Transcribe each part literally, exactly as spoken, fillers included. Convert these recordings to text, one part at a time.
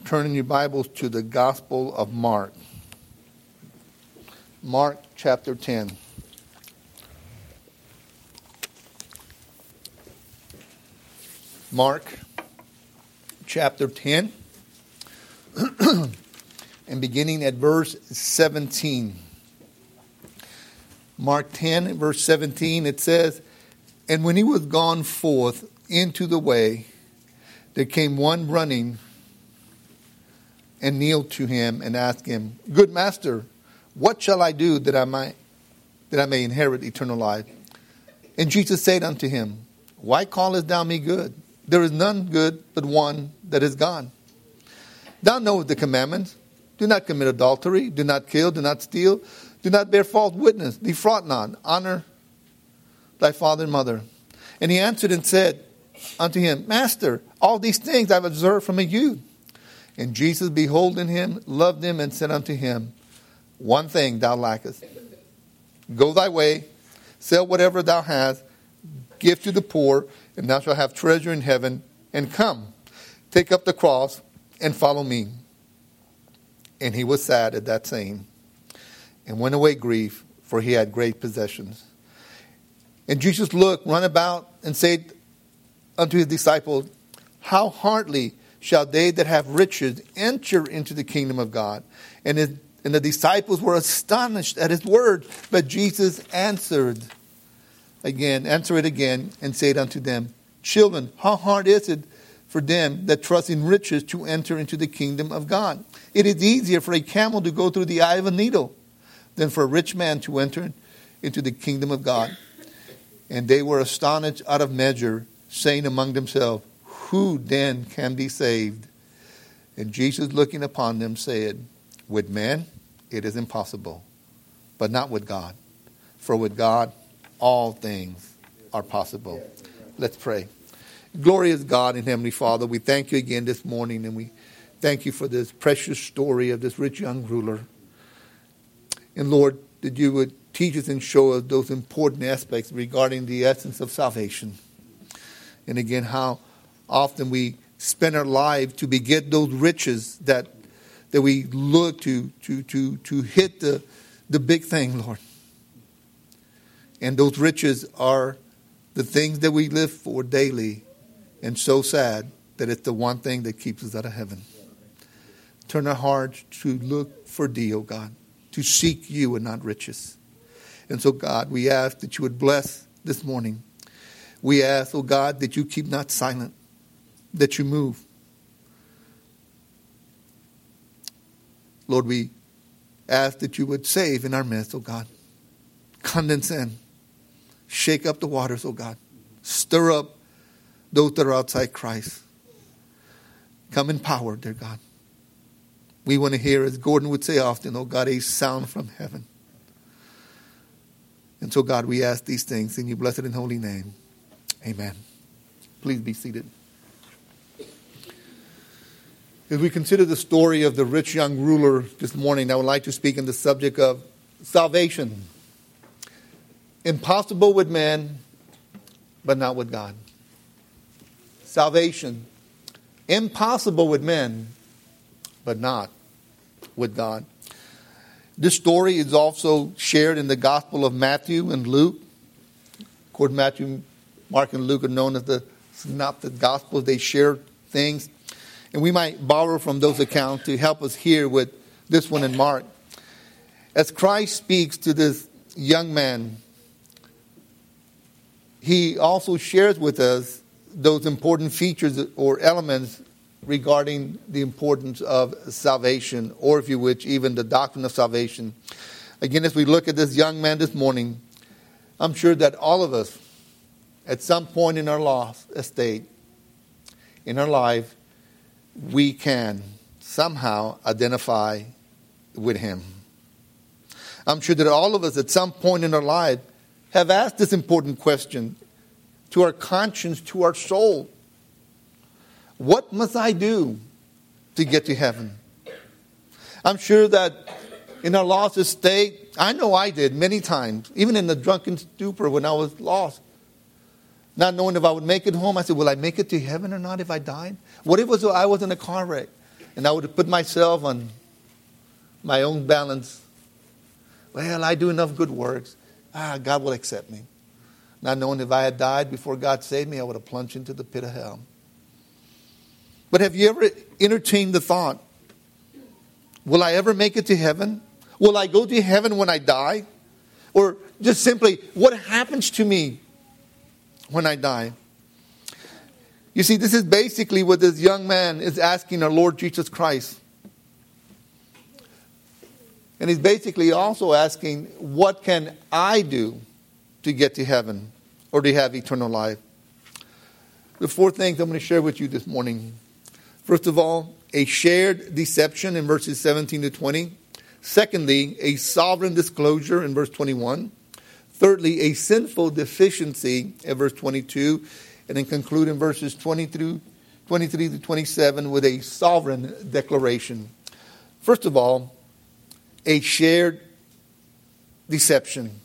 turn in your Bibles to the Gospel of Mark. Mark chapter ten. Mark chapter ten. And beginning at verse seventeen. Mark ten, verse seventeen, it says, "And when he was gone forth into the way, there came one running and kneeled to him and asked him, 'Good master, what shall I do that I might that I may inherit eternal life?' And Jesus said unto him, 'Why callest thou me good? There is none good but one, that is God. Thou knowest the commandments. Do not commit adultery. Do not kill. Do not steal. Do not bear false witness. Defraud not. Honor thy father and mother.' And he answered and said unto him, 'Master, all these things I have observed from a youth.' And Jesus, beholding him, loved him, and said unto him, 'One thing thou lackest. Go thy way, sell whatever thou hast, give to the poor, and thou shalt have treasure in heaven. And come, take up the cross, and follow me.' And he was sad at that saying, and went away grieved, for he had great possessions. And Jesus looked round about, and said unto his disciples, How hardly shall they that have riches enter into the kingdom of God? And, his, and the disciples were astonished at his words. But Jesus answered again, answered again, and said unto them, Children, how hard is it for them that trust in riches to enter into the kingdom of God? It is easier for a camel to go through the eye of a needle than for a rich man to enter into the kingdom of God. And they were astonished out of measure, saying among themselves, Who then can be saved? And Jesus, looking upon them, said, With men it is impossible, but not with God. For with God all things are possible." Let's pray. Glorious God and Heavenly Father, we thank you again this morning, and we thank you for this precious story of this rich young ruler. And Lord, that you would teach us and show us those important aspects regarding the essence of salvation. And again, how often we spend our life to beget those riches that that we look to to to to hit the the big thing, Lord. And those riches are the things that we live for daily, and so sad that it's the one thing that keeps us out of heaven. Turn our hearts to look for thee, O God, to seek you and not riches. And so, God, we ask that you would bless this morning. We ask, O God, that you keep not silent, that you move. Lord, we ask that you would save in our midst, O God. Condescend. Shake up the waters, O God. Stir up those that are outside Christ. Come in power, dear God. We want to hear, as Gordon would say often, O God, a sound from heaven. And so, God, we ask these things in your blessed and holy name. Amen. Please be seated. As we consider the story of the rich young ruler this morning, I would like to speak on the subject of salvation. Impossible with man, but not with God. Salvation. Impossible with men, but not with God. This story is also shared in the Gospel of Matthew and Luke. Of course, Matthew, Mark, and Luke are known as the synoptic Gospels. They share things. And we might borrow from those accounts to help us here with this one in Mark. As Christ speaks to this young man, he also shares with us those important features or elements regarding the importance of salvation, or if you wish, even the doctrine of salvation. Again, as we look at this young man this morning, I'm sure that all of us, at some point in our lost estate, in our life, we can somehow identify with him. I'm sure that all of us, at some point in our life, have asked this important question to our conscience, to our soul. What must I do to get to heaven? I'm sure that in our lost estate, I know I did many times, even in the drunken stupor when I was lost. Not knowing if I would make it home, I said, will I make it to heaven or not if I died? What if it was, I was in a car wreck and I would have put myself on my own balance. Well, I do enough good works. Ah, God will accept me. Not knowing if I had died before God saved me, I would have plunged into the pit of hell. But have you ever entertained the thought, will I ever make it to heaven? Will I go to heaven when I die? Or just simply, what happens to me when I die? You see, this is basically what this young man is asking our Lord Jesus Christ. And he's basically also asking, what can I do to get to heaven or to have eternal life? The four things I'm going to share with you this morning. First of all, a shared deception in verses seventeen to twenty. Secondly, a sovereign disclosure in verse twenty-one. Thirdly, a sinful deficiency in verse twenty-two. And then conclude in verses twenty through twenty-three to twenty-seven with a sovereign declaration. First of all, a shared deception.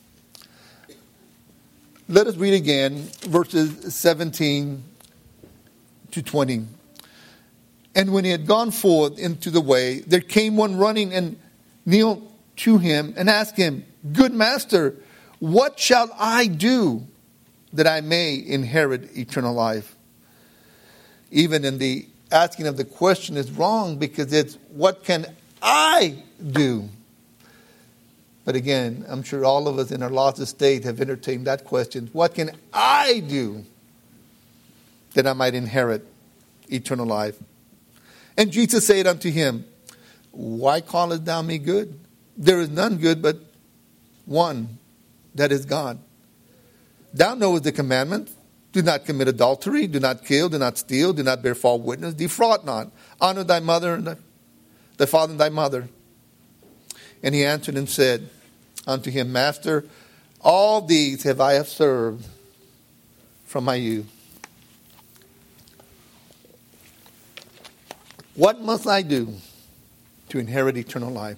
Let us read again verses seventeen to twenty. And when he had gone forth into the way, there came one running and kneeled to him and asked him, Good master, what shall I do that I may inherit eternal life? Even in the asking of the question is wrong, because it's, what can I do? But again, I'm sure all of us in our lost estate have entertained that question. What can I do that I might inherit eternal life? And Jesus said unto him, Why callest thou me good? There is none good but one, that is God. Thou knowest the commandment. Do not commit adultery. Do not kill. Do not steal. Do not bear false witness. Defraud not. Honor thy mother and thy, thy father and thy mother. And he answered and said unto him, Master, all these have I observed from my youth. What must I do to inherit eternal life?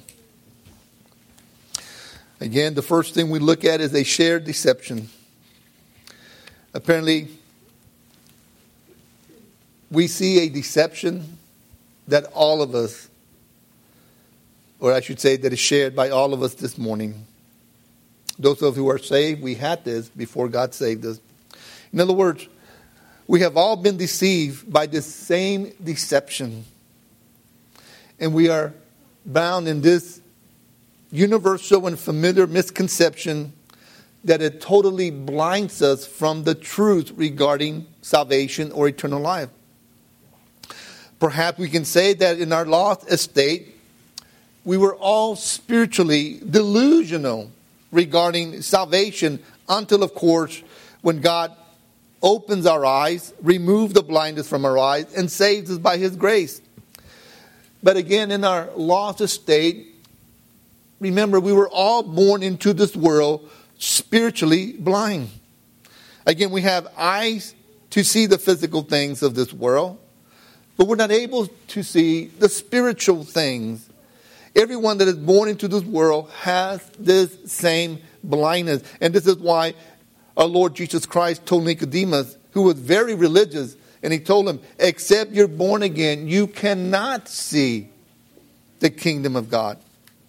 Again, the first thing we look at is a shared deception. Apparently, we see a deception that all of us, or I should say that is shared by all of us this morning. Those of us who are saved, we had this before God saved us. In other words, we have all been deceived by this same deception. And we are bound in this universal and familiar misconception that it totally blinds us from the truth regarding salvation or eternal life. Perhaps we can say that in our lost estate, we were all spiritually delusional regarding salvation until, of course, when God opens our eyes, removes the blindness from our eyes, and saves us by His grace. But again, in our lost estate, remember, we were all born into this world spiritually blind. Again, we have eyes to see the physical things of this world, but we're not able to see the spiritual things. Everyone that is born into this world has this same blindness. And this is why our Lord Jesus Christ told Nicodemus, who was very religious, and he told him, except you're born again, you cannot see the kingdom of God.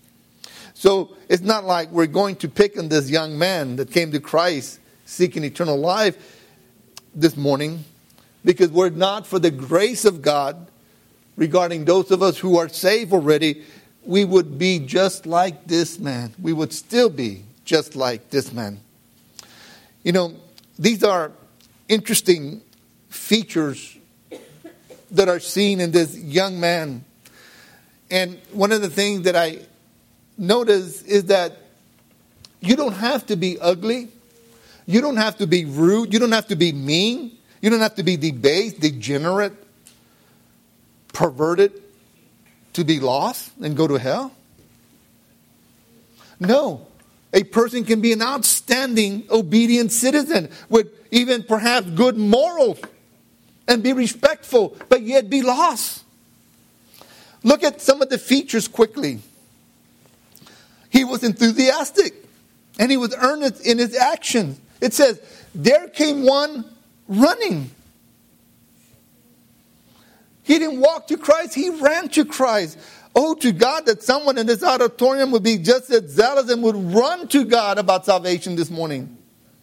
So it's not like we're going to pick on this young man that came to Christ seeking eternal life this morning, because were it not for the grace of God regarding those of us who are saved already, we would be just like this man. We would still be just like this man. You know, these are interesting features that are seen in this young man. And one of the things that I notice is that you don't have to be ugly. You don't have to be rude. You don't have to be mean. You don't have to be debased, degenerate, perverted to be lost and go to hell. No. A person can be an outstanding, obedient citizen with even perhaps good morals and be respectful, but yet be lost. Look at some of the features quickly. He was enthusiastic and he was earnest in his actions. It says, there came one running. He didn't walk to Christ. He ran to Christ. Oh, to God that someone in this auditorium would be just as zealous and would run to God about salvation this morning.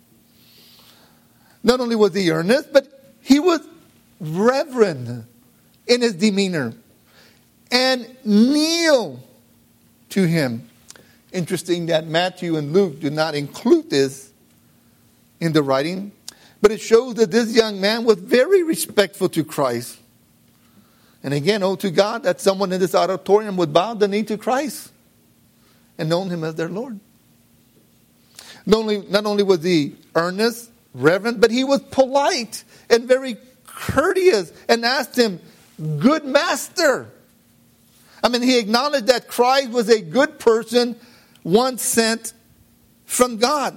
Not only was he earnest, but he was reverent in his demeanor and kneel to him. Interesting that Matthew and Luke do not include this in the writing, but it shows that this young man was very respectful to Christ. And again, oh to God that someone in this auditorium would bow the knee to Christ and know him as their Lord. Not only, not only was he earnest, reverent, but he was polite and very courteous and asked him, good master. I mean, he acknowledged that Christ was a good person, one sent from God.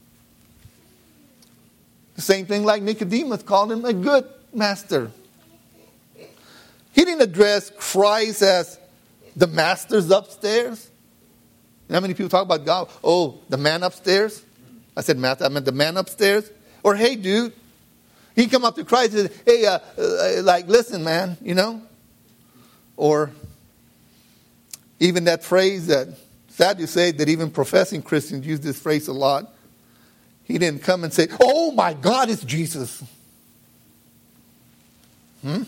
The same thing like Nicodemus called him a good master. He didn't address Christ as the master's upstairs. You know how many people talk about God? Oh, the man upstairs. I said master, I meant the man upstairs. Or, hey, dude. He come up to Christ and say, hey, uh, uh, like, listen, man, you know. Or even that phrase that, sad to say, that even professing Christians use this phrase a lot. He didn't come and say, oh, my God, it's Jesus. Hmm?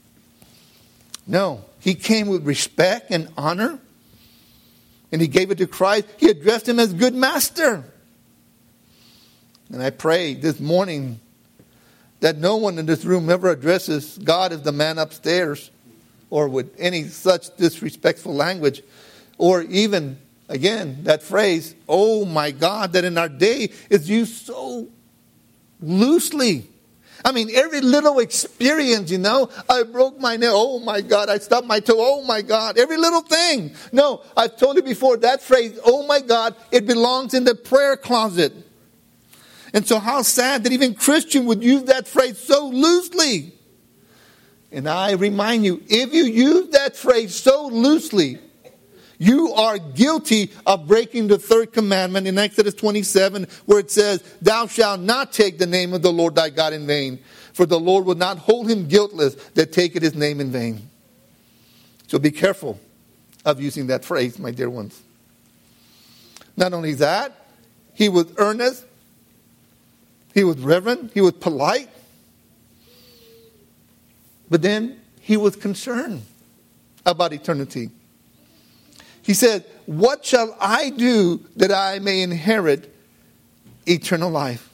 No, he came with respect and honor, and he gave it to Christ. He addressed him as good master. And I pray this morning that no one in this room ever addresses God as the man upstairs or with any such disrespectful language, or even, again, that phrase, oh my God, that in our day is used so loosely. I mean, every little experience, you know, I broke my nail. Oh my God, I stubbed my toe. Oh my God, every little thing. No, I've told you before, that phrase, oh my God, it belongs in the prayer closet. And so how sad that even Christians would use that phrase so loosely. And I remind you, if you use that phrase so loosely, you are guilty of breaking the third commandment in Exodus twenty-seven, where it says, thou shalt not take the name of the Lord thy God in vain, for the Lord will not hold him guiltless that taketh his name in vain. So be careful of using that phrase, my dear ones. Not only that, he was earnest, he was reverent, he was polite, but then he was concerned about eternity. He said, what shall I do that I may inherit eternal life?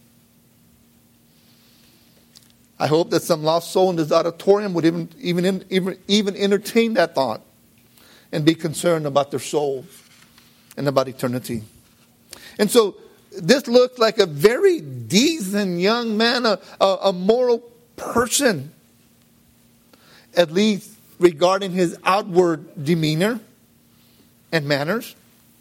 I hope that some lost soul in this auditorium would even, even, even, even entertain that thought and be concerned about their soul and about eternity. And so this looks like a very decent young man, a, a, a moral person, at least regarding his outward demeanor and manners.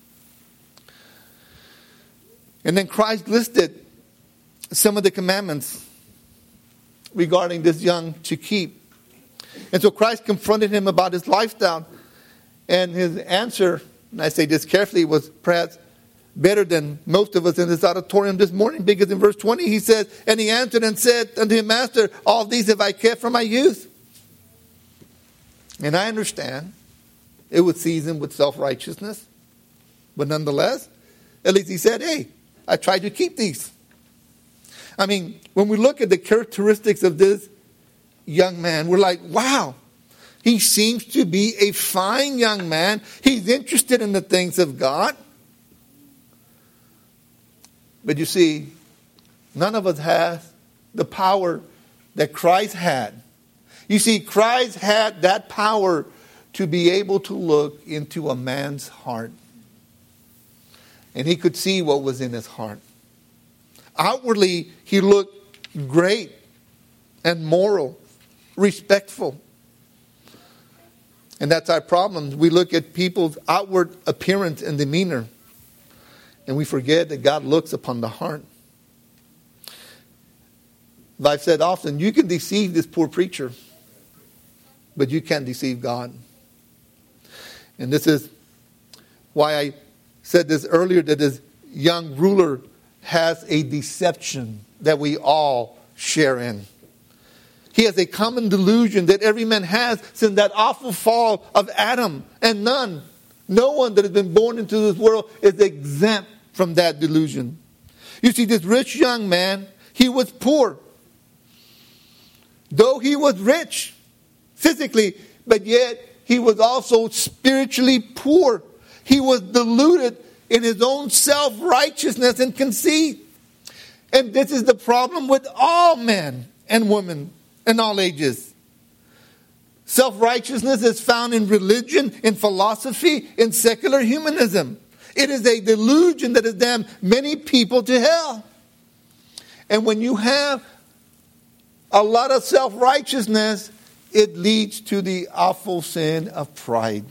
And then Christ listed some of the commandments regarding this young to keep. And so Christ confronted him about his lifestyle. And his answer, and I say this carefully, was perhaps better than most of us in this auditorium this morning, because in verse twenty he says, and he answered and said unto him, Master, all these have I kept from my youth. And I understand it was seasoned with self-righteousness. But nonetheless, at least he said, hey, I tried to keep these. I mean, when we look at the characteristics of this young man, we're like, wow, he seems to be a fine young man. He's interested in the things of God. But you see, none of us has the power that Christ had. You see, Christ had that power to be able to look into a man's heart. And he could see what was in his heart. Outwardly, he looked great and moral, respectful. And that's our problem. We look at people's outward appearance and demeanor, and we forget that God looks upon the heart. As I've said often, you can deceive this poor preacher, but you can't deceive God. And this is why I said this earlier, that this young ruler has a deception that we all share in. He has a common delusion that every man has since that awful fall of Adam. And none, no one that has been born into this world is exempt from that delusion. You see, this rich young man, he was poor. Though he was rich physically, but yet he was also spiritually poor. He was deluded in his own self-righteousness and conceit. And this is the problem with all men and women in all ages. Self-righteousness is found in religion, in philosophy, in secular humanism. It is a delusion that has damned many people to hell. And when you have a lot of self-righteousness, it leads to the awful sin of pride.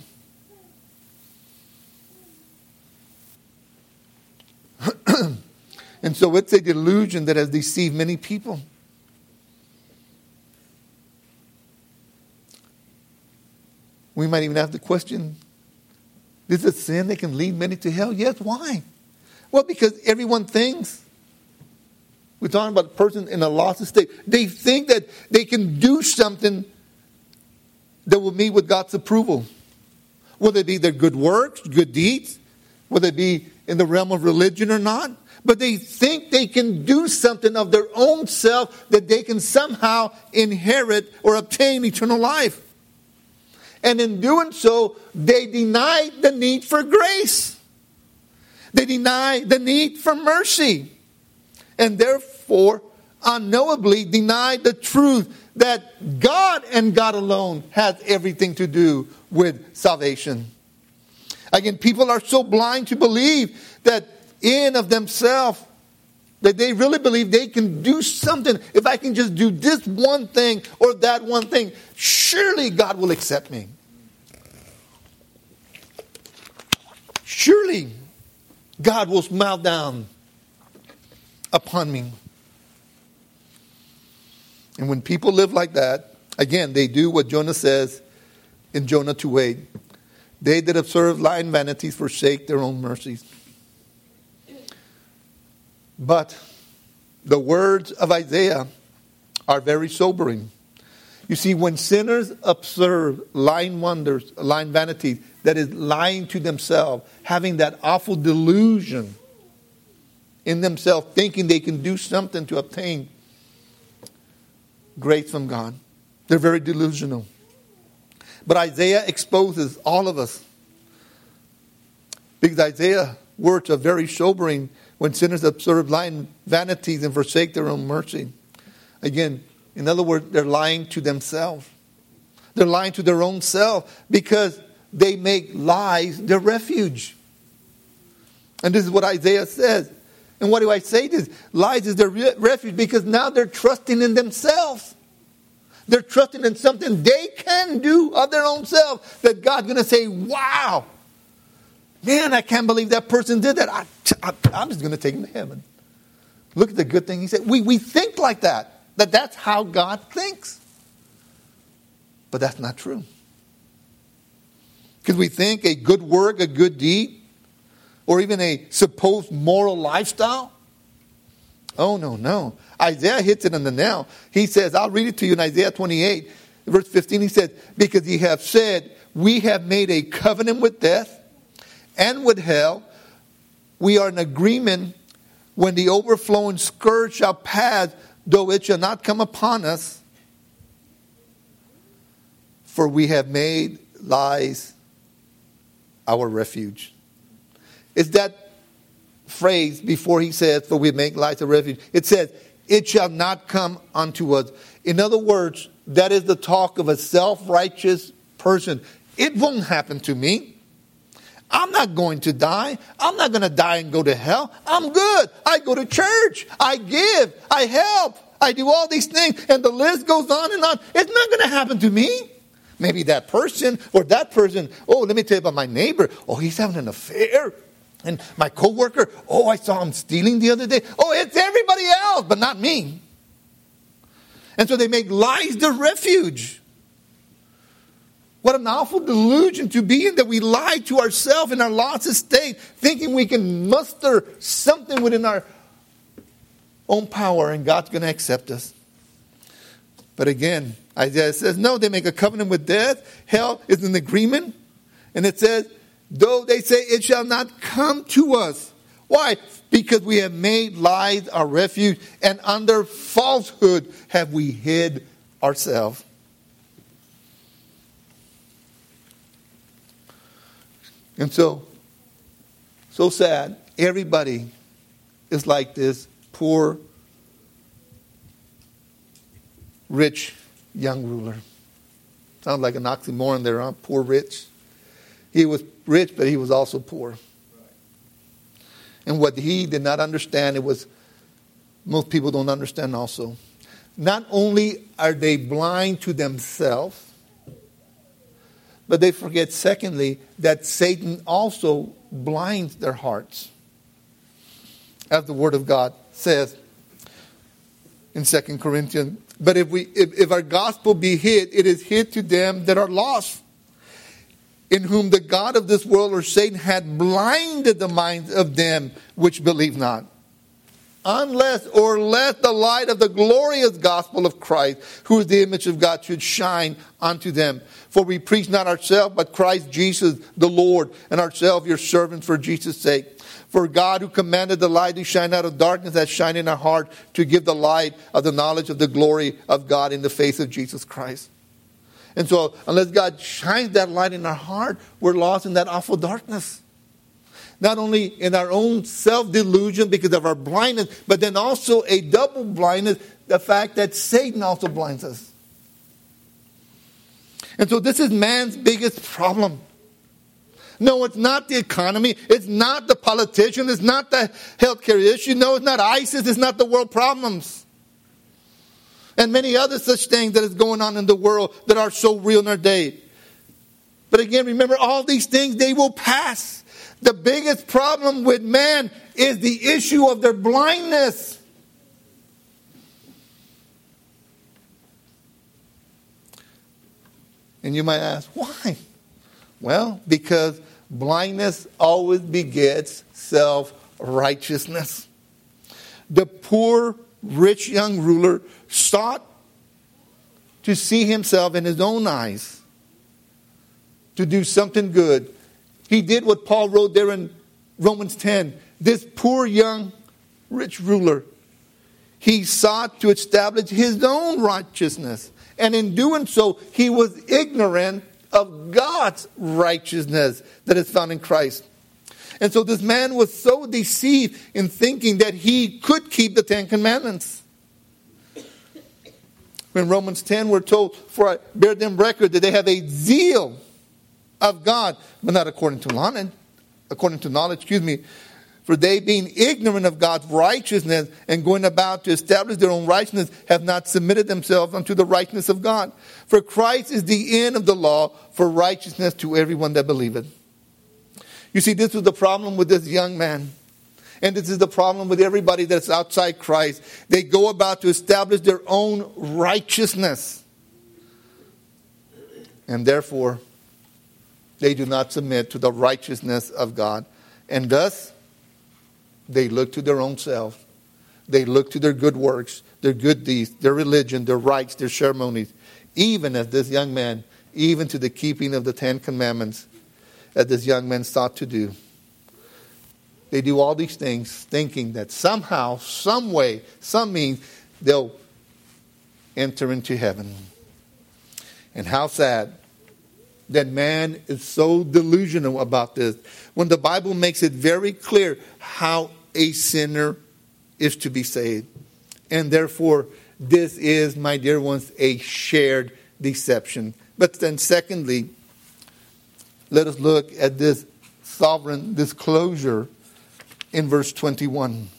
And so it's a delusion that has deceived many people. We might even have to question, is it a sin that can lead many to hell? Yes, why? Well, because everyone thinks. We're talking about a person in a lost state. They think that they can do something that will meet with God's approval. Whether it be their good works, good deeds, whether it be in the realm of religion or not. But they think they can do something of their own self that they can somehow inherit or obtain eternal life. And in doing so, they deny the need for grace. They deny the need for mercy. And therefore, unknowingly deny the truth that God and God alone has everything to do with salvation. Again, people are so blind to believe that in of themselves, that they really believe they can do something. If I can just do this one thing or that one thing, surely God will accept me. Surely God will smile down upon me. And when people live like that, again, they do what Jonah says in Jonah two eight. They that observe lying vanities forsake their own mercies. But the words of Isaiah are very sobering. You see, when sinners observe lying wonders, lying vanities, that is lying to themselves, having that awful delusion in themselves, thinking they can do something to obtain grace from God. They're very delusional. But Isaiah exposes all of us. Because Isaiah's words are very sobering when sinners observe lying vanities and forsake their own mercy. Again, in other words, they're lying to themselves. They're lying to their own self because they make lies their refuge. And this is what Isaiah says. And what do I say this? Lies is their re- refuge because now they're trusting in themselves. They're trusting in something they can do of their own self that God's going to say, wow, man, I can't believe that person did that. I, I, I'm just going to take him to heaven. Look at the good thing he said. We, we think like that, that that's how God thinks. But that's not true. Because we think a good work, a good deed, or even a supposed moral lifestyle. Oh, no, no. Isaiah hits it on the nail. He says, I'll read it to you in Isaiah twenty-eight, verse fifteen. He says, because ye have said, we have made a covenant with death and with hell. We are in agreement when the overflowing scourge shall pass, though it shall not come upon us. For we have made lies our refuge. It's that phrase before he says, for we make lies a refuge. It says, it shall not come unto us. In other words, that is the talk of a self-righteous person. It won't happen to me. I'm not going to die. I'm not going to die and go to hell. I'm good. I go to church. I give. I help. I do all these things. And the list goes on and on. It's not going to happen to me. Maybe that person or that person. Oh, let me tell you about my neighbor. Oh, he's having an affair. And my coworker, oh, I saw him stealing the other day. Oh, it's everybody else, but not me. And so they make lies their refuge. What an awful delusion to be in, that we lie to ourselves in our lost estate, thinking we can muster something within our own power and God's going to accept us. But again, Isaiah says, no, they make a covenant with death. Hell is an agreement. And it says, though they say it shall not come to us. Why? Because we have made lies our refuge, and under falsehood have we hid ourselves. And so, so sad. Everybody is like this poor, rich, young ruler. Sounds like an oxymoron there, huh? Poor, rich. He was rich, but he was also poor. And what he did not understand, it was, most people don't understand also. Not only are they blind to themselves, but they forget, secondly, that Satan also blinds their hearts. As the Word of God says in Second Corinthians, but if we if, if our gospel be hid, it is hid to them that are lost, in whom the God of this world, or Satan, had blinded the minds of them which believe not. Unless or lest the light of the glorious gospel of Christ, who is the image of God, should shine unto them. For we preach not ourselves, but Christ Jesus the Lord, and ourselves your servants for Jesus' sake. For God, who commanded the light to shine out of darkness, has shined in our heart to give the light of the knowledge of the glory of God in the face of Jesus Christ. And so, unless God shines that light in our heart, we're lost in that awful darkness. Not only in our own self-delusion because of our blindness, but then also a double blindness, the fact that Satan also blinds us. And so this is man's biggest problem. No, it's not the economy. It's not the politician. It's not the healthcare issue. No, it's not ISIS. It's not the world problems. And many other such things that is going on in the world that are so real in our day. But again, remember, all these things, they will pass. The biggest problem with man is the issue of their blindness. And you might ask, why? Well, because blindness always begets self-righteousness. The poor, rich young ruler sought to see himself in his own eyes, to do something good. He did what Paul wrote there in Romans ten. This poor young rich ruler, he sought to establish his own righteousness. And in doing so, he was ignorant of God's righteousness that is found in Christ. And so this man was so deceived in thinking that he could keep the Ten Commandments. In Romans ten, we're told, for I bear them record that they have a zeal of God, but not according to knowledge, according to knowledge, excuse me. For they, being ignorant of God's righteousness and going about to establish their own righteousness, have not submitted themselves unto the righteousness of God. For Christ is the end of the law for righteousness to everyone that believeth. You see, this was the problem with this young man. And this is the problem with everybody that's outside Christ. They go about to establish their own righteousness. And therefore, they do not submit to the righteousness of God. And thus, they look to their own self. They look to their good works, their good deeds, their religion, their rites, their ceremonies. Even as this young man, even to the keeping of the Ten Commandments, as this young man sought to do. They do all these things thinking that somehow, some way, some means, they'll enter into heaven. And how sad that man is so delusional about this, when the Bible makes it very clear how a sinner is to be saved. And therefore, this is, my dear ones, a shared deception. But then secondly, let us look at this sovereign disclosure in verse twenty-one.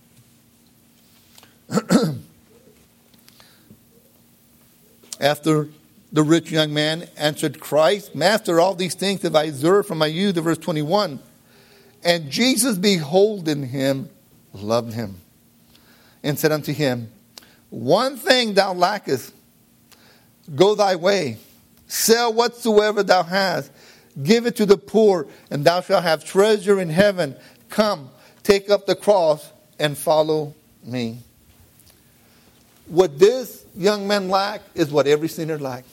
After the rich young man answered Christ, Master, all these things have I observed from my youth, verse twenty-one. And Jesus, beholding him, loved him, and said unto him, one thing thou lackest, go thy way, sell whatsoever thou hast, give it to the poor, and thou shalt have treasure in heaven. Come, take up the cross, and follow me. What this young men lack is what every sinner lacks.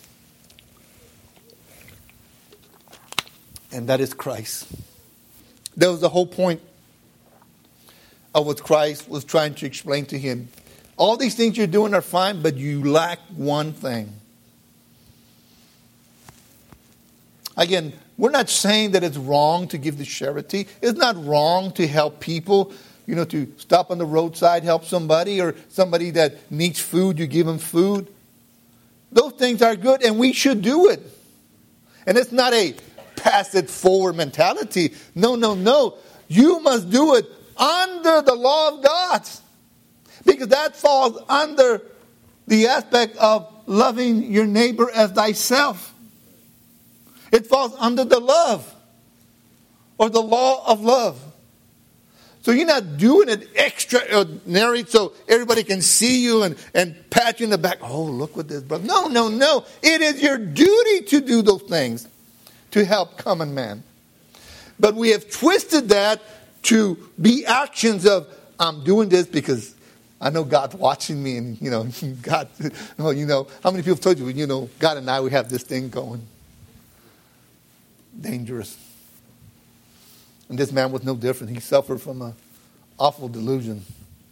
And that is Christ. That was the whole point of what Christ was trying to explain to him. All these things you're doing are fine, but you lack one thing. Again, we're not saying that it's wrong to give to charity. It's not wrong to help people. You know, to stop on the roadside, help somebody, or somebody that needs food, you give them food. Those things are good, and we should do it. And it's not a pass it forward mentality. No, no, no. You must do it under the law of God. Because that falls under the aspect of loving your neighbor as thyself. It falls under the love or the law of love. So you're not doing it extraordinary so everybody can see you and, and pat you in the back. Oh, look what this brother. No, no, no. It is your duty to do those things to help common man. But we have twisted that to be actions of, I'm doing this because I know God's watching me, and, you know, God, well, you know, how many people told you, you know, God and I, we have this thing going. Dangerous. And this man was no different. He suffered from an awful delusion.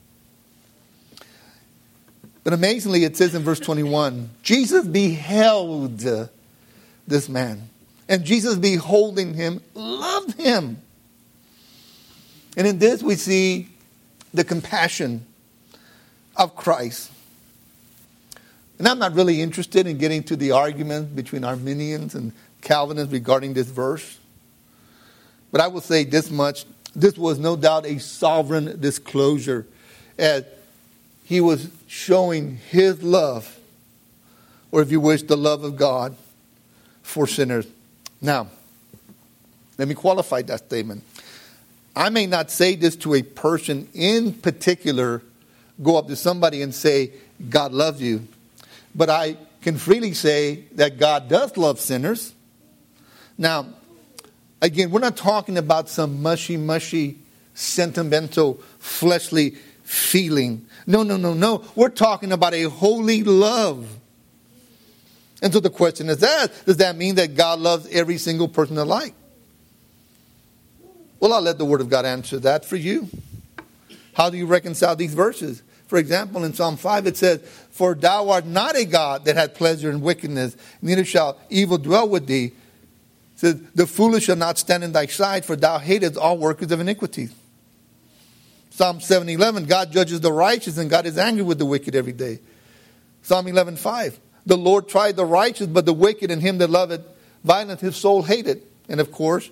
But amazingly, it says in verse twenty-one, Jesus beheld this man. And Jesus, beholding him, loved him. And in this we see the compassion of Christ. And I'm not really interested in getting to the argument between Arminians and Calvinists regarding this verse. But I will say this much. This was no doubt a sovereign disclosure as he was showing his love, or if you wish, the love of God for sinners. Now, let me qualify that statement. I may not say this to a person in particular, go up to somebody and say, God loves you. But I can freely say that God does love sinners. Now, again, we're not talking about some mushy, mushy, sentimental, fleshly feeling. No, no, no, no. We're talking about a holy love. And so the question is asked, does that mean that God loves every single person alike? Well, I'll let the Word of God answer that for you. How do you reconcile these verses? For example, in Psalm five it says, for thou art not a God that hath pleasure in wickedness, neither shall evil dwell with thee. It says, the foolish shall not stand in thy sight, for thou hatest all workers of iniquity. Psalm seven eleven, God judges the righteous, and God is angry with the wicked every day. Psalm eleven five, the Lord tried the righteous, but the wicked and him that loveth violence his soul hated. And of course,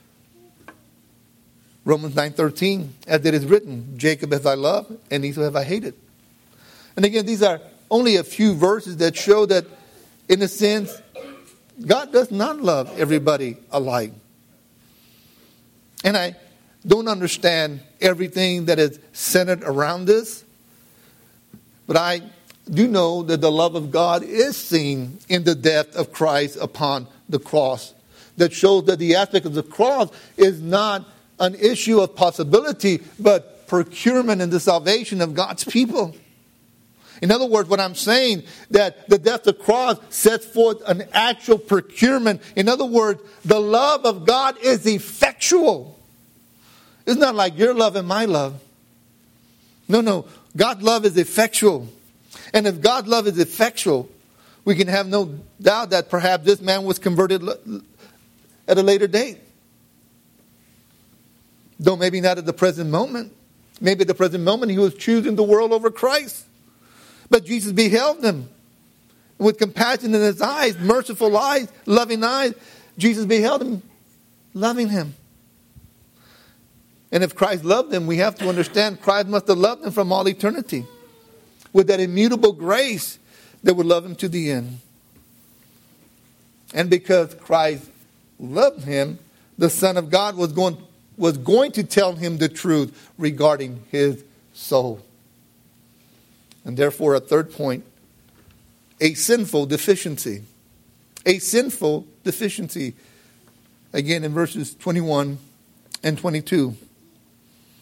Romans nine thirteen, as it is written, Jacob have I loved, and Esau have I hated. And again, these are only a few verses that show that, in a sense, God does not love everybody alike. And I don't understand everything that is centered around this, but I do know that the love of God is seen in the death of Christ upon the cross. That shows that the aspect of the cross is not an issue of possibility, but procurement and the salvation of God's people. In other words, what I'm saying, that the death of the cross sets forth an actual procurement. In other words, the love of God is effectual. It's not like your love and my love. No, no. God's love is effectual. And if God's love is effectual, we can have no doubt that perhaps this man was converted at a later date. Though maybe not at the present moment. Maybe at the present moment he was choosing the world over Christ. But Jesus beheld him with compassion in his eyes, merciful eyes, loving eyes. Jesus beheld him, loving him. And if Christ loved him, we have to understand Christ must have loved him from all eternity. With that immutable grace that would love him to the end. And because Christ loved him, the Son of God was going, was going to tell him the truth regarding his soul. And therefore, a third point, a sinful deficiency. A sinful deficiency. Again, in verses twenty-one and twenty-two.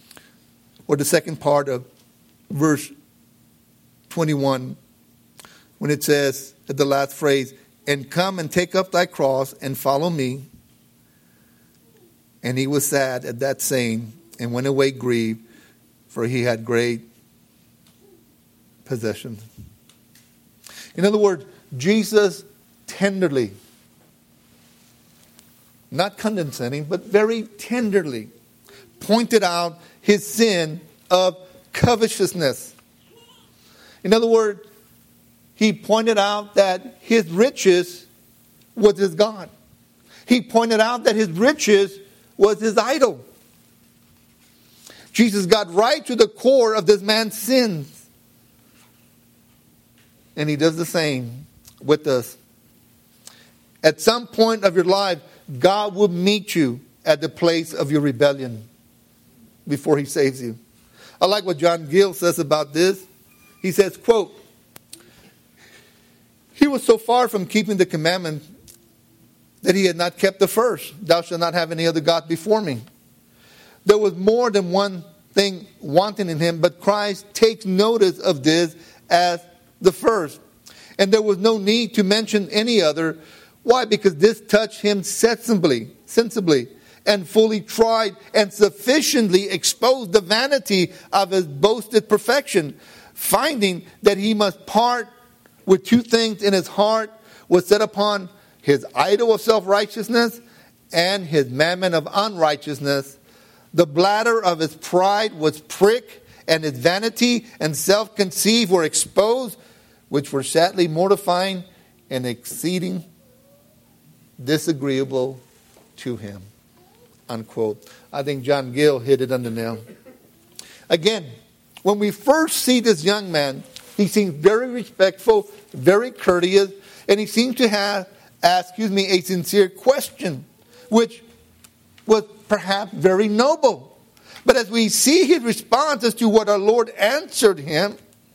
Or the second part of verse twenty-one, when it says at the last phrase, and come and take up thy cross and follow me. And he was sad at that saying and went away grieved, for he had great possessions. In other words, Jesus tenderly, not condescending, but very tenderly pointed out his sin of covetousness. In other words, he pointed out that his riches was his God. He pointed out that his riches was his idol. Jesus got right to the core of this man's sins. And he does the same with us. At some point of your life, God will meet you at the place of your rebellion before he saves you. I like what John Gill says about this. He says, quote, he was so far from keeping the commandment that he had not kept the first. Thou shalt not have any other God before me. There was more than one thing wanting in him, but Christ takes notice of this as the first. And there was no need to mention any other. Why? Because this touched him sensibly, sensibly, and fully tried and sufficiently exposed the vanity of his boasted perfection, finding that he must part with two things in his heart was set upon his idol of self-righteousness and his mammon of unrighteousness. The bladder of his pride was pricked, and his vanity and self-conceit were exposed, which were sadly mortifying and exceeding disagreeable to him. Unquote. I think John Gill hit it on the nail. Again, when we first see this young man, he seems very respectful, very courteous, and he seems to have asked, excuse me, a sincere question, which was perhaps very noble. But as we see his response as to what our Lord answered him,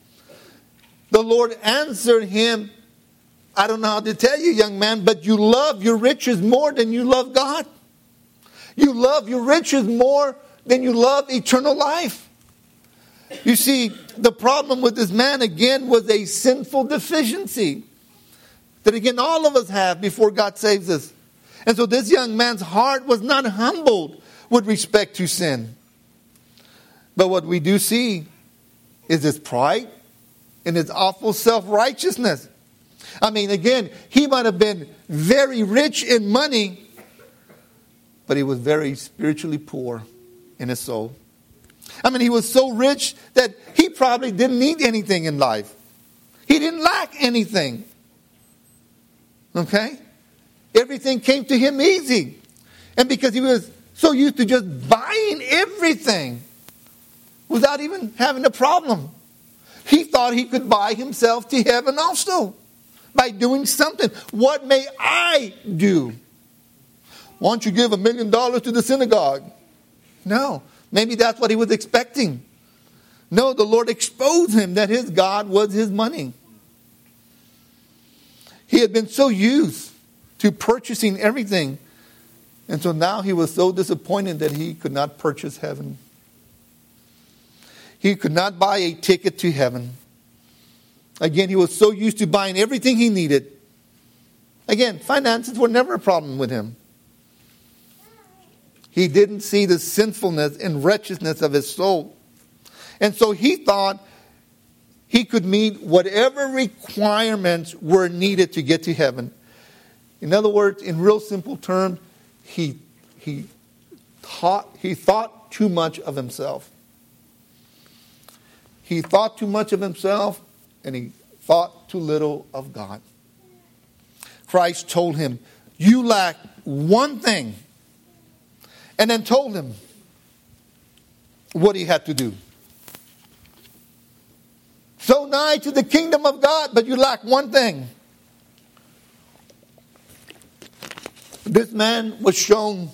the Lord answered him, I don't know how to tell you, young man, but you love your riches more than you love God. You love your riches more than you love eternal life. You see, the problem with this man, again, was a sinful deficiency that, again, all of us have before God saves us. And so this young man's heart was not humbled with respect to sin. But what we do see is his pride and his awful self-righteousness. I mean, again, he might have been very rich in money, but he was very spiritually poor in his soul. I mean, he was so rich that he probably didn't need anything in life. He didn't lack anything. Okay? Everything came to him easy. And because he was so used to just buying everything without even having a problem, he thought he could buy himself to heaven also by doing something. What may I do? Why don't you give a million dollars to the synagogue? No. Maybe that's what he was expecting. No, the Lord exposed him that his God was his money. He had been so used to purchasing everything. And so now he was so disappointed that he could not purchase heaven. He could not buy a ticket to heaven. Again, he was so used to buying everything he needed. Again, finances were never a problem with him. He didn't see the sinfulness and wretchedness of his soul. And so he thought he could meet whatever requirements were needed to get to heaven. In other words, in real simple terms, he, he, thought, he thought too much of himself. He thought too much of himself, and he thought too little of God. Christ told him, you lack one thing. And then told him what he had to do. So nigh to the kingdom of God, but you lack one thing. This man was shown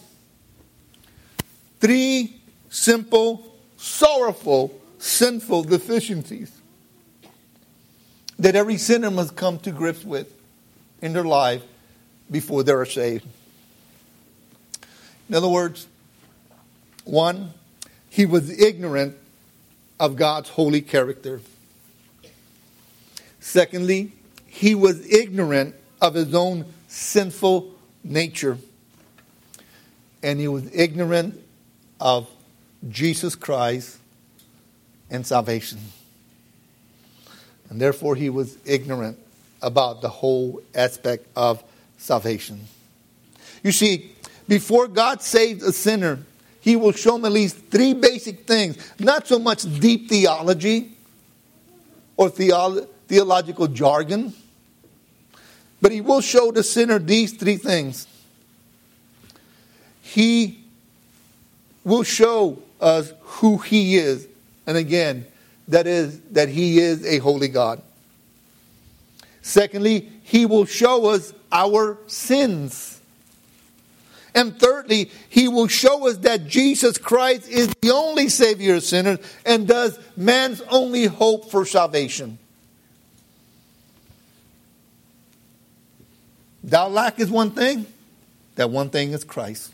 three simple, sorrowful, sinful deficiencies that every sinner must come to grips with in their life before they are saved. In other words, one, he was ignorant of God's holy character. Secondly, he was ignorant of his own sinful nature. And he was ignorant of Jesus Christ and salvation. And therefore he was ignorant about the whole aspect of salvation. You see, before God saves a sinner, he will show him at least three basic things. Not so much deep theology or theolo- theological jargon, but he will show the sinner these three things. He will show us who he is. And again, that is that he is a holy God. Secondly, he will show us our sins. And thirdly, he will show us that Jesus Christ is the only Savior of sinners and thus man's only hope for salvation. Thou lackest one thing. That one thing is Christ.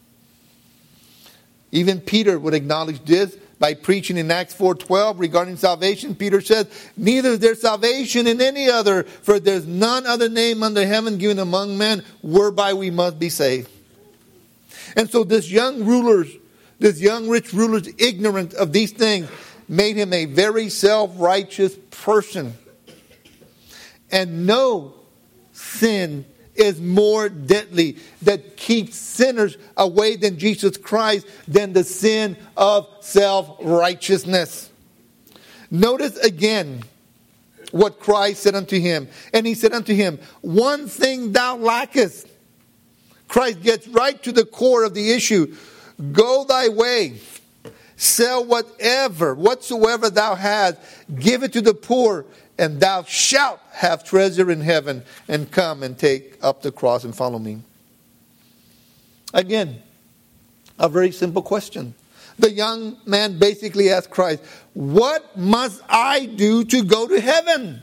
Even Peter would acknowledge this by preaching in Acts four twelve regarding salvation. Peter says, neither is there salvation in any other, for there's none other name under heaven given among men whereby we must be saved. And so this young ruler, this young rich ruler, ignorant of these things, made him a very self-righteous person. And no sin is more deadly that keeps sinners away than Jesus Christ than the sin of self-righteousness. Notice again what Christ said unto him. And he said unto him, one thing thou lackest. Christ gets right to the core of the issue. Go thy way. Sell whatever, whatsoever thou hast. Give it to the poor. And thou shalt have treasure in heaven. And come and take up the cross and follow me. Again, a very simple question. The young man basically asked Christ, what must I do to go to heaven?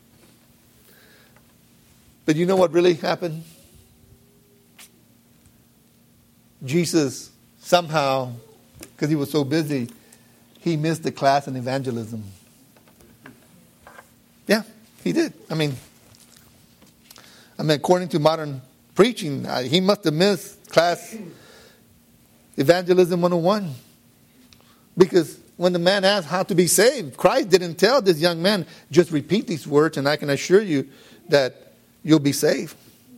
But you know what really happened? Jesus somehow, because he was so busy, he missed the class in evangelism. Yeah, he did. I mean, I mean, according to modern preaching, uh, he must have missed class Evangelism one oh one. Because when the man asked how to be saved, Christ didn't tell this young man, just repeat these words and I can assure you that you'll be saved.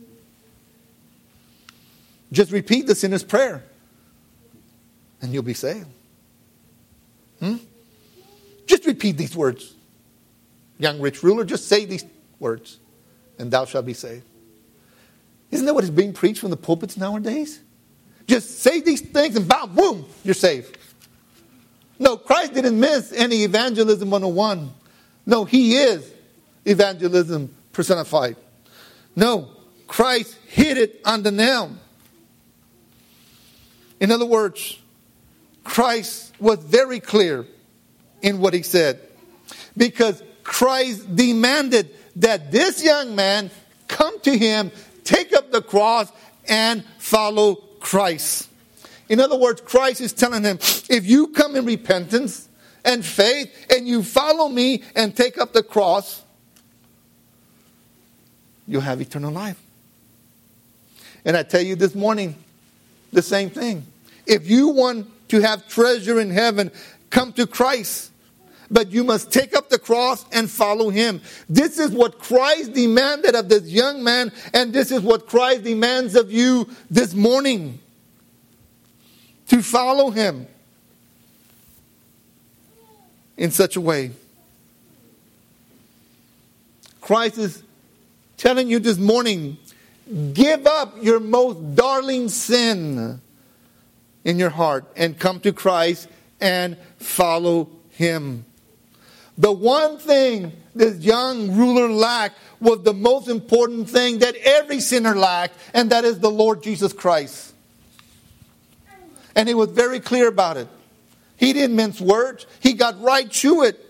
Just repeat the sinner's prayer and you'll be saved. Hmm? Just repeat these words. Young rich ruler, just say these words and thou shalt be saved. Isn't that what is being preached from the pulpits nowadays? Just say these things and bow, boom, you're saved. No, Christ didn't miss any evangelism one oh one. No, he is evangelism personified. No, Christ hit it on the nail. In other words, Christ was very clear in what he said. Because Christ demanded that this young man come to him, take up the cross, and follow Christ. In other words, Christ is telling him, if you come in repentance and faith, and you follow me and take up the cross, you'll have eternal life. And I tell you this morning, the same thing. If you want to have treasure in heaven, come to Christ. But you must take up the cross and follow him. This is what Christ demanded of this young man, and this is what Christ demands of you this morning. To follow him in such a way. Christ is telling you this morning, give up your most darling sin in your heart and come to Christ and follow him. The one thing this young ruler lacked was the most important thing that every sinner lacked, and that is the Lord Jesus Christ. And he was very clear about it. He didn't mince words. He got right to it.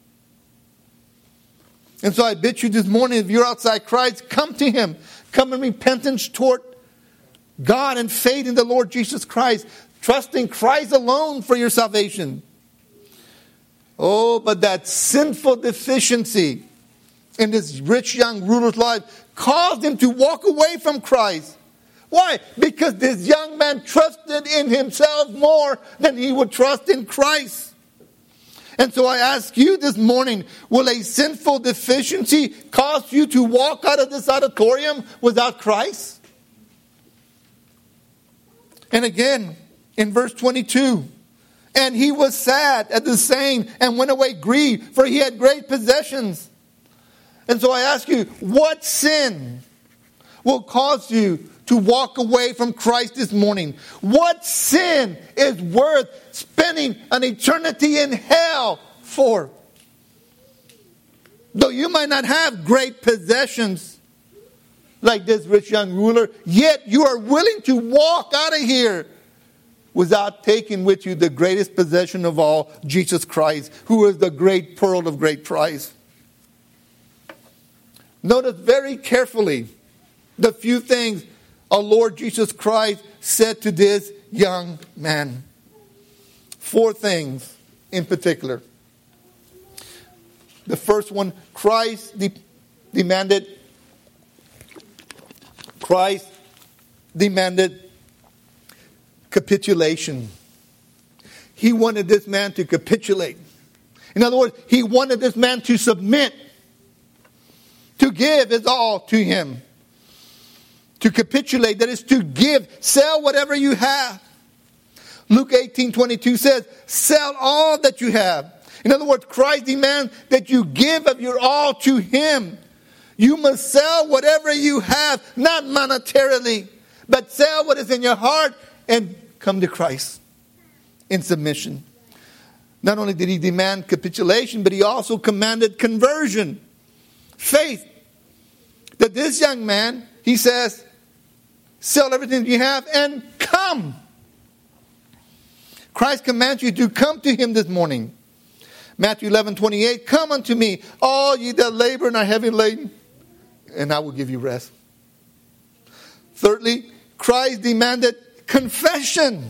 And so I bid you this morning, if you're outside Christ, come to him. Come in repentance toward God and faith in the Lord Jesus Christ. Trusting Christ alone for your salvation. Oh, but that sinful deficiency in this rich young ruler's life caused him to walk away from Christ. Why? Because this young man trusted in himself more than he would trust in Christ. And so I ask you this morning, will a sinful deficiency cause you to walk out of this auditorium without Christ? And again, in verse twenty-two, and he was sad at the saying and went away grieved, for he had great possessions. And so I ask you, what sin will cause you to walk away from Christ this morning? What sin is worth spending an eternity in hell for? Though you might not have great possessions like this rich young ruler, yet you are willing to walk out of here without taking with you the greatest possession of all, Jesus Christ, who is the great pearl of great price. Notice very carefully the few things our Lord Jesus Christ said to this young man. Four things in particular. The first one, Christ de- demanded Christ demanded capitulation. He wanted this man to capitulate. In other words, he wanted this man to submit, to give his all to him. To capitulate, that is to give, sell whatever you have. Luke eighteen twenty-two says, sell all that you have. In other words, Christ demands that you give of your all to him. You must sell whatever you have, not monetarily, but sell what is in your heart and come to Christ in submission. Not only did he demand capitulation, but he also commanded conversion, faith. That this young man, he says, sell everything you have and come. Christ commands you to come to him this morning. Matthew eleven twenty-eight, come unto me, all ye that labor and are heavy laden, and I will give you rest. Thirdly, Christ demanded confession.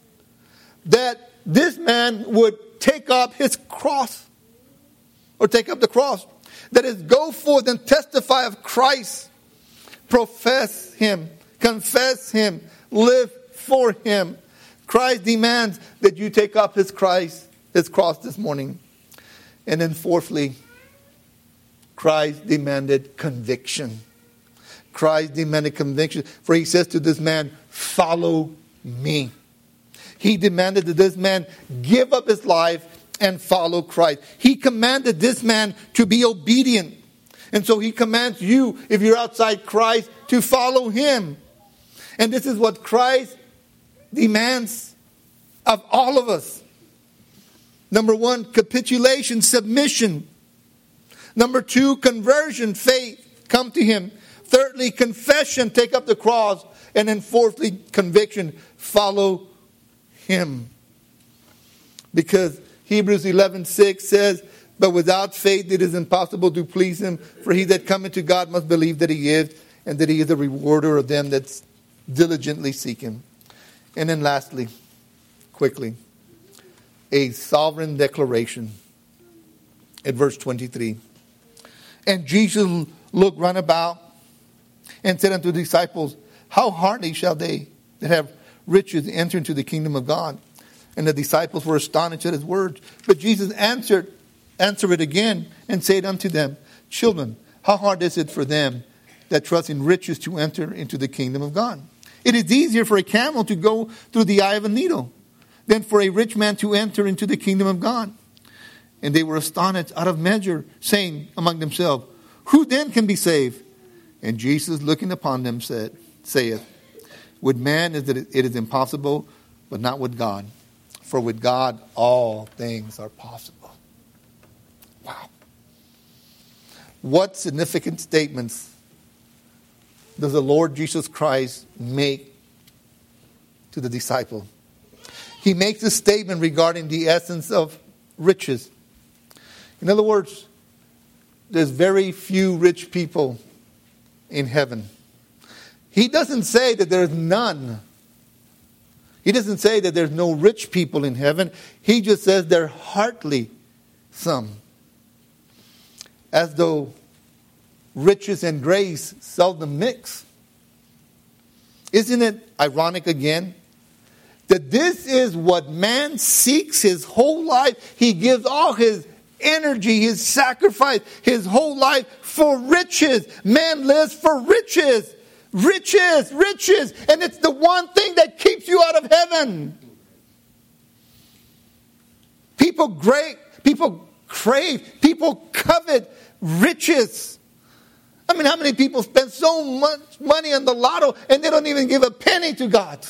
That this man would take up his cross. Or take up the cross. That is, go forth and testify of Christ. Profess him. Confess him. Live for him. Christ demands that you take up his Christ, his cross this morning. And then fourthly, Christ demanded conviction. Christ demanded conviction. For he says to this man, follow me. He demanded that this man give up his life and follow Christ. He commanded this man to be obedient. And so he commands you, if you're outside Christ, to follow him. And this is what Christ demands of all of us. Number one, capitulation, submission. Number two, conversion, faith, come to him. Thirdly, confession, take up the cross. And then fourthly, conviction, follow him. Because Hebrews eleven six says, but without faith it is impossible to please him. For he that cometh to God must believe that he is, and that he is a rewarder of them that diligently seek him. And then lastly, quickly, a sovereign declaration at verse twenty-three. And Jesus looked round about and said unto the disciples, how hardly shall they that have riches enter into the kingdom of God? And the disciples were astonished at his words. But Jesus answered, answered it again and said unto them, children, how hard is it for them that trust in riches to enter into the kingdom of God? It is easier for a camel to go through the eye of a needle than for a rich man to enter into the kingdom of God. And they were astonished out of measure, saying among themselves, who then can be saved? And Jesus, looking upon them, said, saith, with man is it, it is impossible, but not with God. For with God all things are possible. Wow. What significant statements does the Lord Jesus Christ make to the disciple? He makes a statement regarding the essence of riches. In other words, there's very few rich people in heaven. He doesn't say that there's none. He doesn't say that there's no rich people in heaven. He just says there are hardly some. As though riches and grace seldom mix. Isn't it ironic again that this is what man seeks his whole life? He gives all his energy, his sacrifice, his whole life for riches. Man lives for riches. Riches, riches. And it's the one thing that keeps you out of heaven. People crave, people crave, people covet riches. I mean, how many people spend so much money on the lotto and they don't even give a penny to God?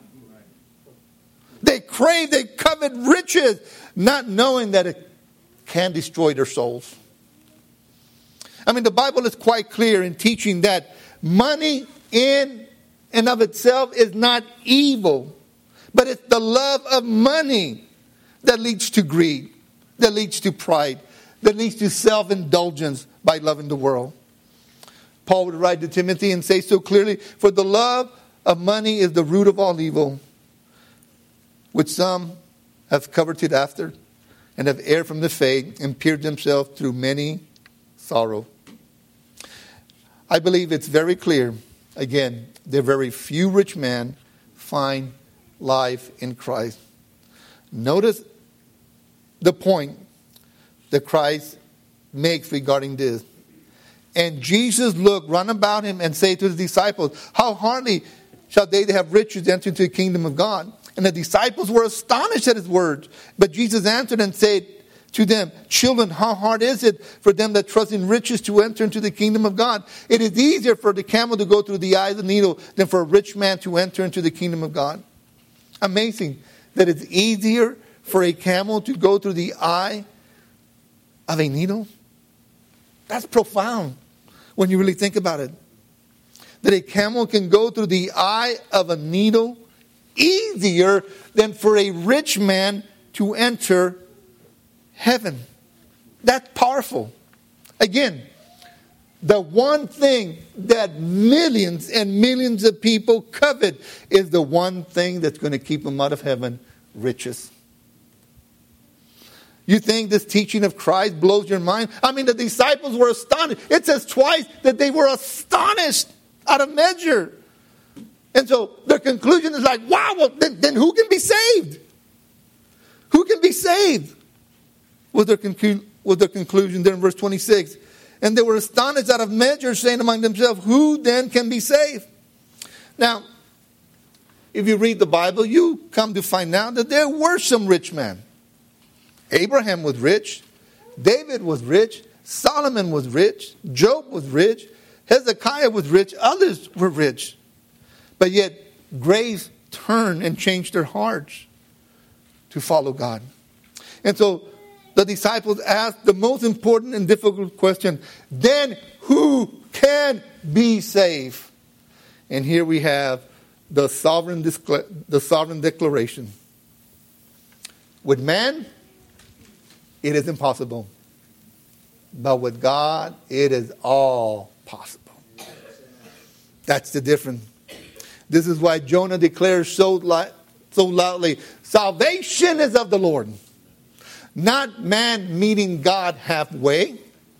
They crave, they covet riches, not knowing that it can destroy their souls. I mean, the Bible is quite clear in teaching that money in and of itself is not evil, but it's the love of money that leads to greed, that leads to pride, that leads to self-indulgence by loving the world. Paul would write to Timothy and say so clearly, for the love of money is the root of all evil, which some have coveted after and have erred from the faith and pierced themselves through many sorrow. I believe it's very clear, again, that very few rich men find life in Christ. Notice the point that Christ makes regarding this. And Jesus looked round about him and said to his disciples, how hardly shall they that have riches enter into the kingdom of God? And the disciples were astonished at his words. But Jesus answered and said to them, children, how hard is it for them that trust in riches to enter into the kingdom of God? It is easier for the camel to go through the eye of the needle than for a rich man to enter into the kingdom of God. Amazing that it's easier for a camel to go through the eye of a needle. That's profound when you really think about it. That a camel can go through the eye of a needle easier than for a rich man to enter heaven. That's powerful. Again, the one thing that millions and millions of people covet is the one thing that's going to keep them out of heaven, riches. You think this teaching of Christ blows your mind? I mean, the disciples were astonished. It says twice that they were astonished out of measure. And so their conclusion is like, wow, well, then, then who can be saved? Who can be saved? Was their, conclu- was their conclusion there in verse twenty-six. And they were astonished out of measure, saying among themselves, who then can be saved? Now, if you read the Bible, you come to find out that there were some rich men. Abraham was rich. David was rich. Solomon was rich. Job was rich. Hezekiah was rich. Others were rich. But yet, grace turned and changed their hearts to follow God. And so, the disciples asked the most important and difficult question. Then, who can be saved? And here we have the sovereign, the sovereign declaration. With man, it is impossible. But with God, it is all possible. That's the difference. This is why Jonah declares so, li- so loudly, salvation is of the Lord. Not man meeting God halfway,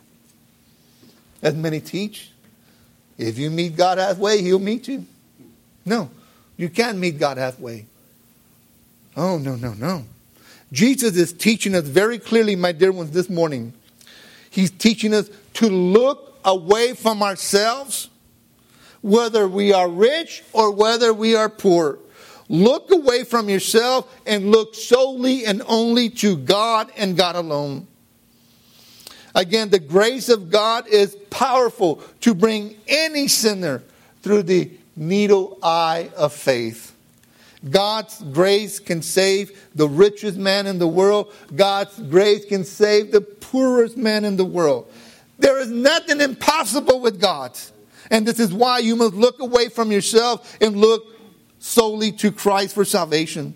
as many teach. If you meet God halfway, He'll meet you. No, you can't meet God halfway. Oh, no, no, no. Jesus is teaching us very clearly, my dear ones, this morning. He's teaching us to look away from ourselves, whether we are rich or whether we are poor. Look away from yourself and look solely and only to God and God alone. Again, the grace of God is powerful to bring any sinner through the needle eye of faith. God's grace can save the richest man in the world. God's grace can save the poorest man in the world. There is nothing impossible with God. And this is why you must look away from yourself and look solely to Christ for salvation.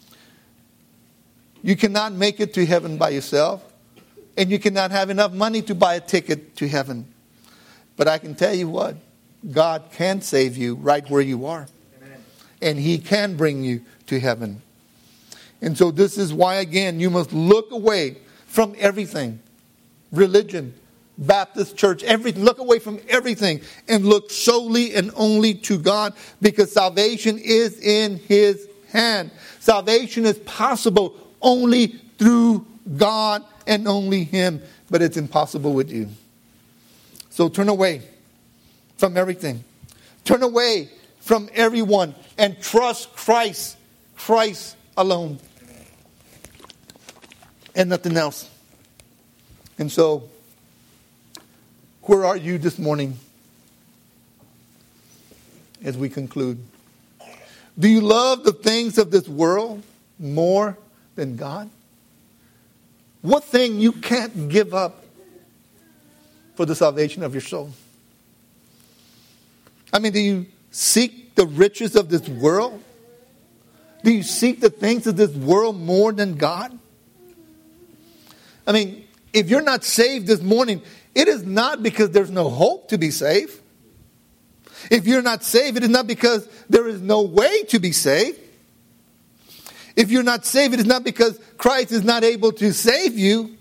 You cannot make it to heaven by yourself. And you cannot have enough money to buy a ticket to heaven. But I can tell you what, God can save you right where you are. Amen. And He can bring you to heaven. And so this is why, again, you must look away from everything. Religion, Baptist Church, everything. Look away from everything and look solely and only to God, because salvation is in His hand. Salvation is possible only through God and only Him, but it's impossible with you. So turn away from everything. Turn away from everyone and trust Christ, Christ alone, and nothing else. And so, where are you this morning as we conclude? Do you love the things of this world more than God? What thing you can't give up for the salvation of your soul? I mean, do you seek the riches of this world? Do you seek the things of this world more than God? I mean, if you're not saved this morning, it is not because there's no hope to be saved. If you're not saved, it is not because there is no way to be saved. If you're not saved, it is not because Christ is not able to save you.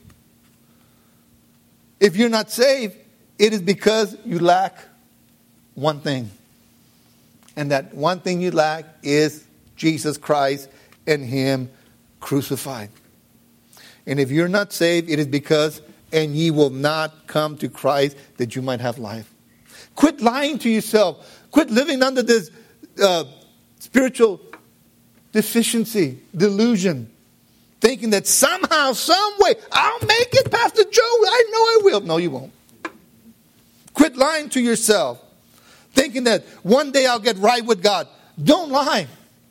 If you're not saved, it is because you lack one thing. And that one thing you lack is Jesus Christ and Him crucified. And if you're not saved, it is because, and ye will not come to Christ that you might have life. Quit lying to yourself. Quit living under this uh, spiritual deficiency, delusion. Thinking that somehow, some way, I'll make it, Pastor Joe. I know I will. No, you won't. Quit lying to yourself. Thinking that one day I'll get right with God. Don't lie.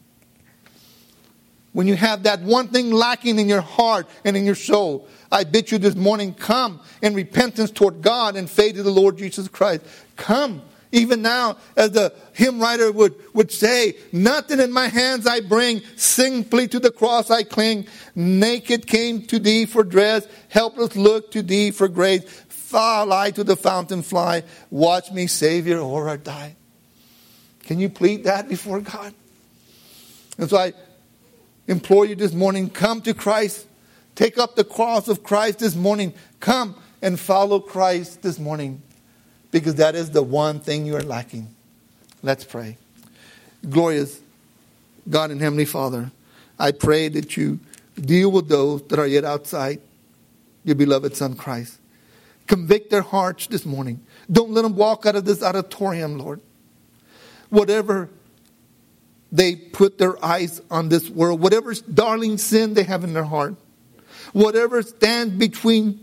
When you have that one thing lacking in your heart and in your soul, I bid you this morning, come in repentance toward God and faith in the Lord Jesus Christ. Come. Even now, as the hymn writer would, would say, nothing in my hands I bring, simply to the cross I cling. Naked came to thee for dress, helpless look to thee for grace. Fall I to the fountain fly, watch me, Savior, or I die. Can you plead that before God? And so I implore you this morning, come to Christ. Take up the cross of Christ this morning. Come and follow Christ this morning. Because that is the one thing you are lacking. Let's pray. Glorious God and Heavenly Father, I pray that you deal with those that are yet outside your beloved Son Christ. Convict their hearts this morning. Don't let them walk out of this auditorium, Lord. Whatever they put their eyes on this world, whatever darling sin they have in their heart, whatever stands between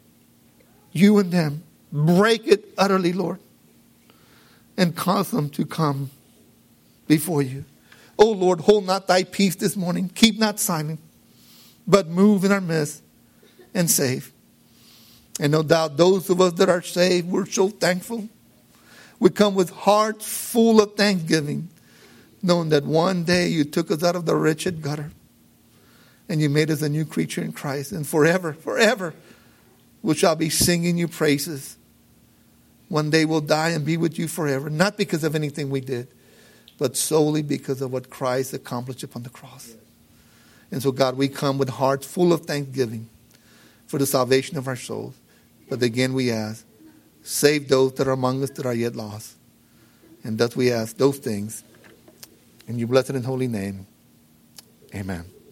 you and them, break it utterly, Lord, and cause them to come before you. Oh, Lord, hold not thy peace this morning. Keep not silent, but move in our midst and save. And no doubt those of us that are saved, we're so thankful. We come with hearts full of thanksgiving, knowing that one day you took us out of the wretched gutter and you made us a new creature in Christ. And forever, forever, we shall be singing you praises. One day we'll die and be with you forever, not because of anything we did, but solely because of what Christ accomplished upon the cross. And so, God, we come with hearts full of thanksgiving for the salvation of our souls. But again, we ask, save those that are among us that are yet lost. And thus we ask those things in your blessed and holy name. Amen.